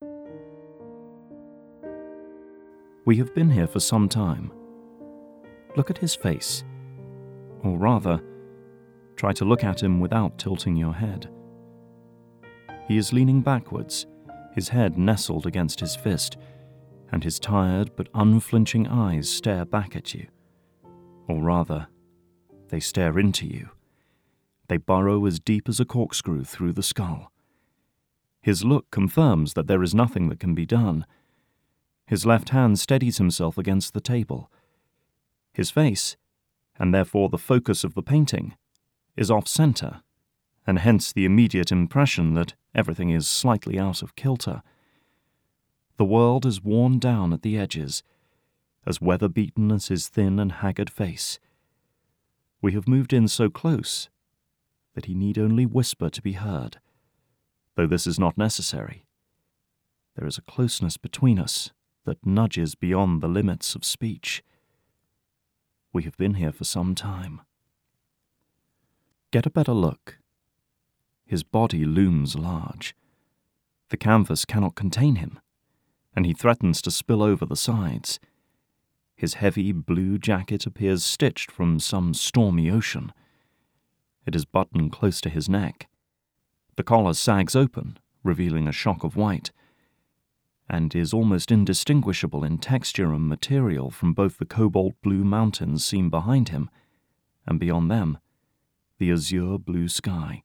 We have been here for some time. Look at his face. Or rather, try to look at him without tilting your head. He is leaning backwards, his head nestled against his fist, and his tired but unflinching eyes stare back at you. Or rather, they stare into you. They burrow as deep as a corkscrew through the skull. His look confirms that there is nothing that can be done. His left hand steadies himself against the table. His face, and therefore the focus of the painting, is off-center, and hence the immediate impression that everything is slightly out of kilter. The world is worn down at the edges, as weather-beaten as his thin and haggard face. We have moved in so close that he need only whisper to be heard, though this is not necessary. There is a closeness between us that nudges beyond the limits of speech. We have been here for some time. Get a better look. His body looms large. The canvas cannot contain him, and he threatens to spill over the sides. His heavy blue jacket appears stitched from some stormy ocean. It is buttoned close to his neck. The collar sags open, revealing a shock of white, and is almost indistinguishable in texture and material from both the cobalt blue mountains seen behind him, and beyond them, the azure blue sky.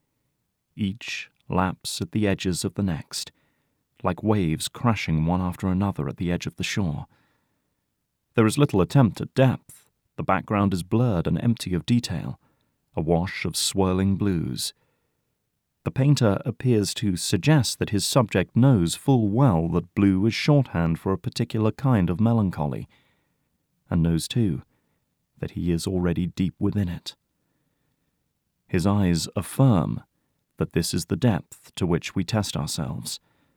Each laps at the edges of the next, like waves crashing one after another at the edge of the shore. There is little attempt at depth. The background is blurred and empty of detail, a wash of swirling blues. The painter appears to suggest that his subject knows full well that blue is shorthand for a particular kind of melancholy, and knows, too, that he is already deep within it. His eyes affirm that this is the depth to which we test ourselves.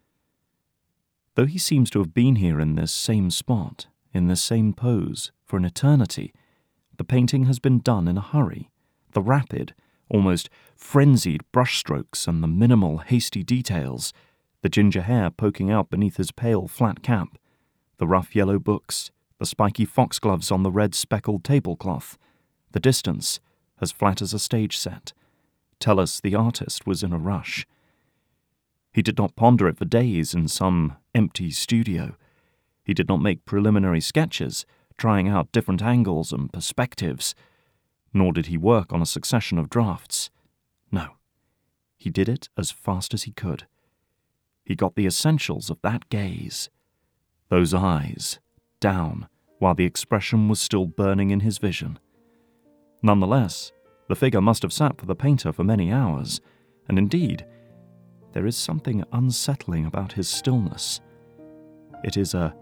Though he seems to have been here in this same spot, in this same pose, for an eternity, the painting has been done in a hurry. The rapid, almost frenzied brushstrokes and the minimal, hasty details, the ginger hair poking out beneath his pale, flat cap, the rough yellow books, the spiky foxgloves on the red speckled tablecloth, the distance, as flat as a stage set, tell us the artist was in a rush. He did not ponder it for days in some empty studio. He did not make preliminary sketches, trying out different angles and perspectives, nor did he work on a succession of drafts. No, he did it as fast as he could. He got the essentials of that gaze, those eyes, down while the expression was still burning in his vision. Nonetheless, the figure must have sat for the painter for many hours, and indeed, there is something unsettling about his stillness. It is a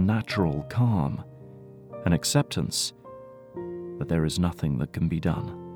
preternatural calm, an acceptance that there is nothing that can be done.